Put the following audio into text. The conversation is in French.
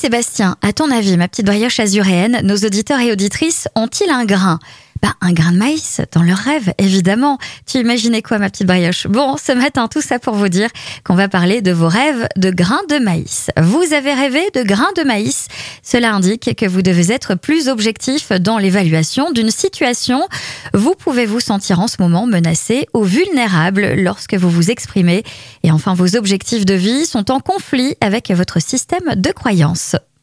Sébastien, à ton avis, ma petite brioche azuréenne, nos auditeurs et auditrices ont-ils un grain ? Un grain de maïs dans leur rêve, évidemment. Tu imaginais quoi, ma petite brioche ? Bon, ce matin, tout ça pour vous dire qu'on va parler de vos rêves de grains de maïs. Vous avez rêvé de grains de maïs ? Cela indique que vous devez être plus objectif dans l'évaluation d'une situation. Vous pouvez vous sentir en ce moment menacé ou vulnérable lorsque vous vous exprimez. Et enfin, vos objectifs de vie sont en conflit avec votre système de croyances.